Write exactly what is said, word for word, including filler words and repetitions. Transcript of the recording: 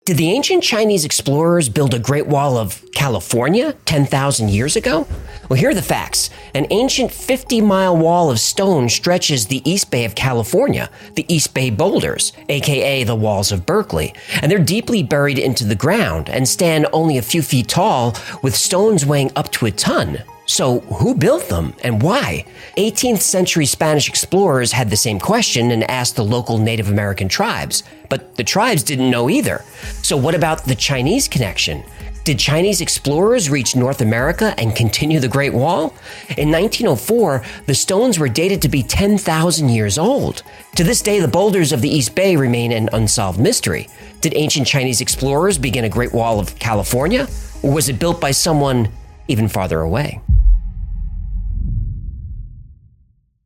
Did the ancient Chinese explorers build a Great Wall of California ten thousand years ago? Well, here are the facts. An ancient fifty-mile wall of stone stretches the East Bay of California, the East Bay Boulders, aka the Walls of Berkeley, and they're deeply buried into the ground and stand only a few feet tall with stones weighing up to a ton. So who built them and why? eighteenth century Spanish explorers had the same question and asked the local Native American tribes, but the tribes didn't know either. So what about the Chinese connection? Did Chinese explorers reach North America and continue the Great Wall? In nineteen oh four, the stones were dated to be ten thousand years old. To this day, the boulders of the East Bay remain an unsolved mystery. Did ancient Chinese explorers begin a Great Wall of California? Or was it built by someone even farther away?